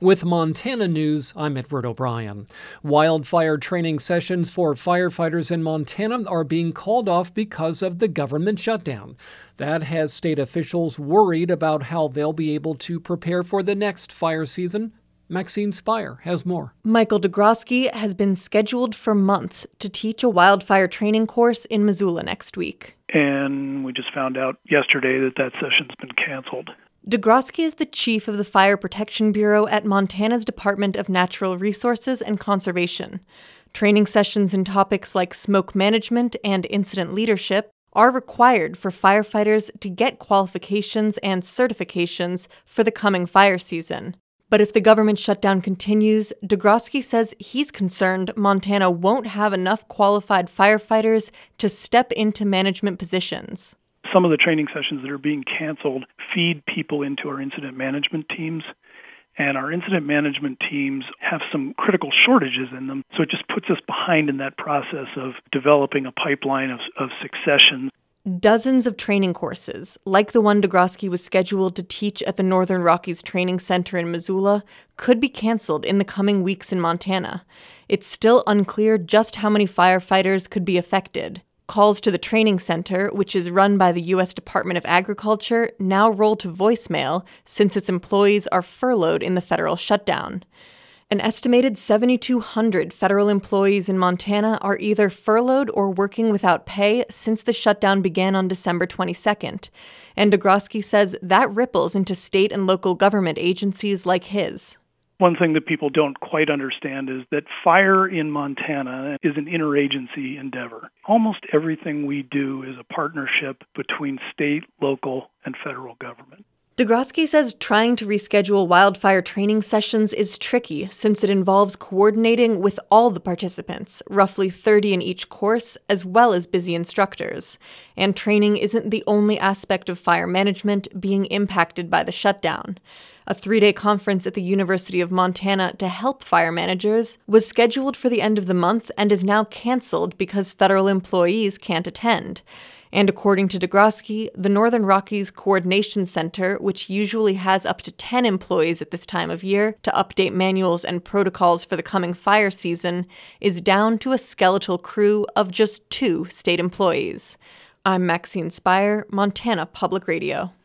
With Montana News, I'm Edward O'Brien. Wildfire training sessions for firefighters in Montana are being called off because of the government shutdown. That has state officials worried about how they'll be able to prepare for the next fire season. Maxine Spire has more. Michael Dagroski has been scheduled for months to teach a wildfire training course in Missoula next week. And we just found out yesterday that session's been canceled. Dagroski is the chief of the Fire Protection Bureau at Montana's Department of Natural Resources and Conservation. Training sessions in topics like smoke management and incident leadership are required for firefighters to get qualifications and certifications for the coming fire season. But if the government shutdown continues, Dagroski says he's concerned Montana won't have enough qualified firefighters to step into management positions. Some of the training sessions that are being canceled feed people into our incident management teams, and our incident management teams have some critical shortages in them, so it just puts us behind in that process of developing a pipeline of succession. Dozens of training courses, like the one Dagroski was scheduled to teach at the Northern Rockies Training Center in Missoula, could be canceled in the coming weeks in Montana. It's still unclear just how many firefighters could be affected. Calls to the training center, which is run by the U.S. Department of Agriculture, now roll to voicemail since its employees are furloughed in the federal shutdown. An estimated 7,200 federal employees in Montana are either furloughed or working without pay since the shutdown began on December 22nd. And Dagroski says that ripples into state and local government agencies like his. One thing that people don't quite understand is that fire in Montana is an interagency endeavor. Almost everything we do is a partnership between state, local, and federal government. Dagroski says trying to reschedule wildfire training sessions is tricky since it involves coordinating with all the participants, roughly 30 in each course, as well as busy instructors. And training isn't the only aspect of fire management being impacted by the shutdown. A 3-day conference at the University of Montana to help fire managers was scheduled for the end of the month and is now canceled because federal employees can't attend. And according to Dagroski, the Northern Rockies Coordination Center, which usually has up to 10 employees at this time of year to update manuals and protocols for the coming fire season, is down to a skeletal crew of just 2 state employees. I'm Maxine Spire, Montana Public Radio.